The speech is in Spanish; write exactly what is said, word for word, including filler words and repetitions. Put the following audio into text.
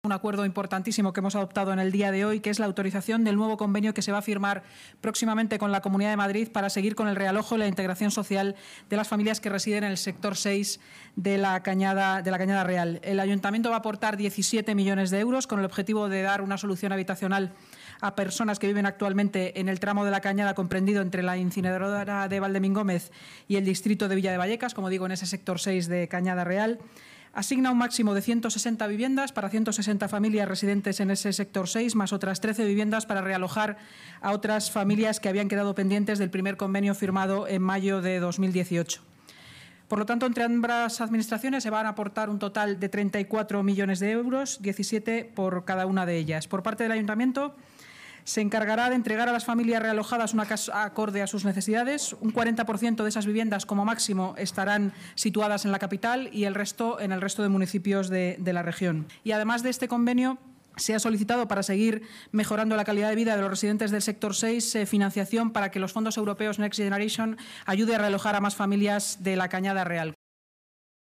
Un acuerdo importantísimo que hemos adoptado en el día de hoy, que es la autorización del nuevo convenio que se va a firmar próximamente con la Comunidad de Madrid para seguir con el realojo y la integración social de las familias que residen en el sector seis de la Cañada, de la Cañada Real. El Ayuntamiento va a aportar diecisiete millones de euros con el objetivo de dar una solución habitacional a personas que viven actualmente en el tramo de la Cañada comprendido entre la incineradora de Valdemín-Gómez y el distrito de Villa de Vallecas, como digo, en ese sector seis de Cañada Real. Asigna un máximo de ciento sesenta viviendas para ciento sesenta familias residentes en ese sector seis, más otras trece viviendas para realojar a otras familias que habían quedado pendientes del primer convenio firmado en mayo de dos mil dieciocho. Por lo tanto, entre ambas administraciones se van a aportar un total de treinta y cuatro millones de euros, diecisiete por cada una de ellas. Por parte del Ayuntamiento, se encargará de entregar a las familias realojadas una casa acorde a sus necesidades. Un cuarenta por ciento de esas viviendas, como máximo, estarán situadas en la capital y el resto en el resto de municipios de, de la región. Y además de este convenio, se ha solicitado, para seguir mejorando la calidad de vida de los residentes del sector seis, eh, financiación para que los fondos europeos Next Generation ayude a realojar a más familias de la Cañada Real.